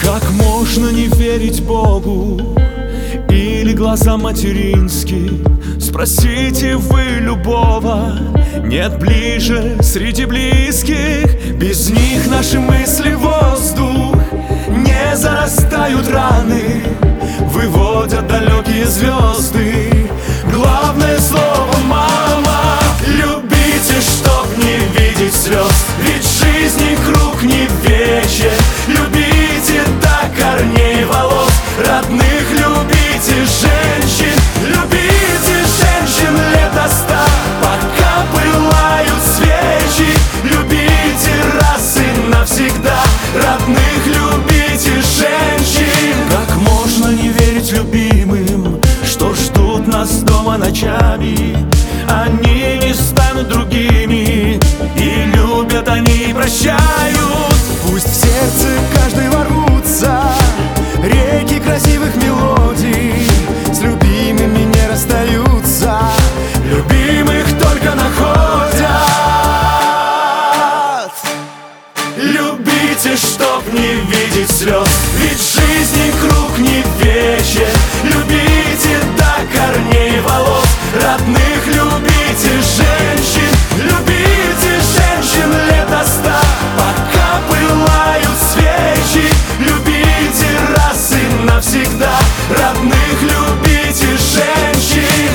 Как можно не верить Богу или глазам материнским? Спросите вы любого, нет ближе среди близких. Без них наши мысли воздух, не зарастают раны, выводят далекие звезды. Главное слово «мама». Любите, чтоб не видеть слез, ведь жизни круг не вечен. Любите до корней волос родных, любите женщин. Любите женщин лет до 100, пока пылают свечи. Любите раз и навсегда родных, любите женщин. Как можно не верить любимым, что ждут нас дома ночами? Они не станут другими, и любят они, и прощают. Пусть в сердце каждый ворвутся реки красивых мелодий, с любимыми не расстаются, любимых только находят. Любите, чтоб не видеть слез, ведь жизни круг не вечен. Любите до корней волос родных, любите женщин. Любите женщин лет до 100, пока пылают свечи. Любите раз и навсегда родных, любите женщин.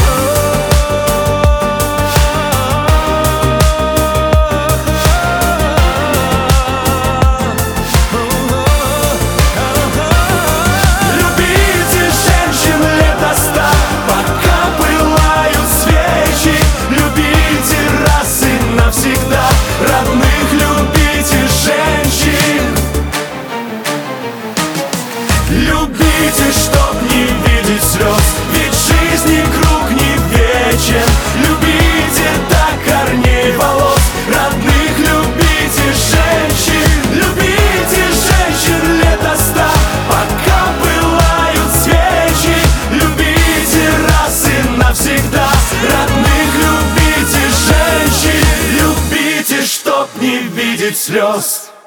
Любите, чтоб не видеть слез, ведь жизни круг не вечен. Любите до корней волос родных, любите женщин. Любите женщин лет до 100, пока пылают свечи. Любите раз и навсегда родных, любите женщин. Любите, чтоб не видеть слез.